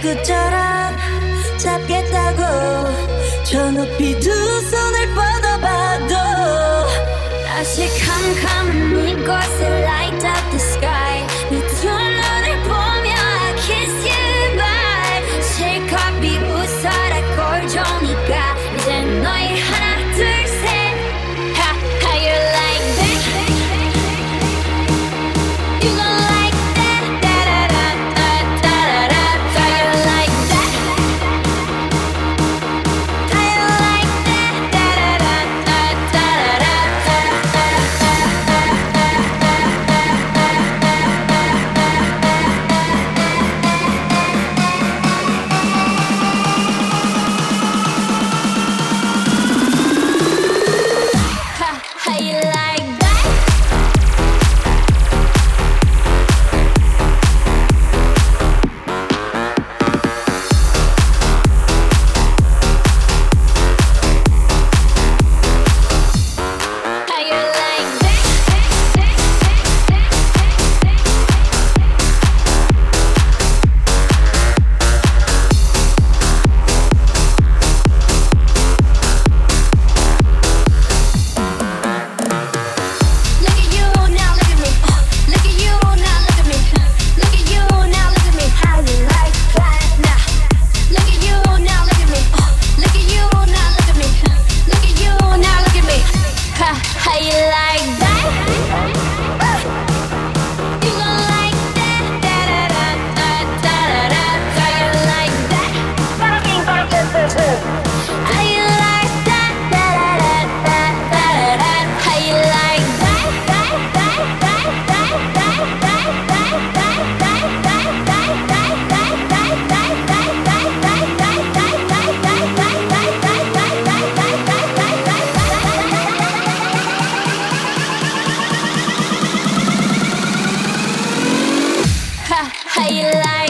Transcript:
끝처럼 잡겠다고 저 높이 두 손을 뻗어봐도 다시 캄캄한 이곳에 light up the sky 네 두 눈을 보며 I kiss you bye 실컷 비웃어라 꼴 좋으니까 이제 너희 하나 둘셋 How you like that? You gon' like that? Da-da-da-da-da-da-da. How you like that? How you like that? Da-da-da-da-da-da-da. How you like that? How you like Look at you now, look at me. Look at you now, look at me. Look at you now, look at me. How you like that? Now, look at you now, look at me. Look at you now, look at me. Look at you now, look at me. How you like that? You gon' like that? Da-da-da-da-da-da. How you like that? How you like that? Da-da-da-da-da-da. How you like How you like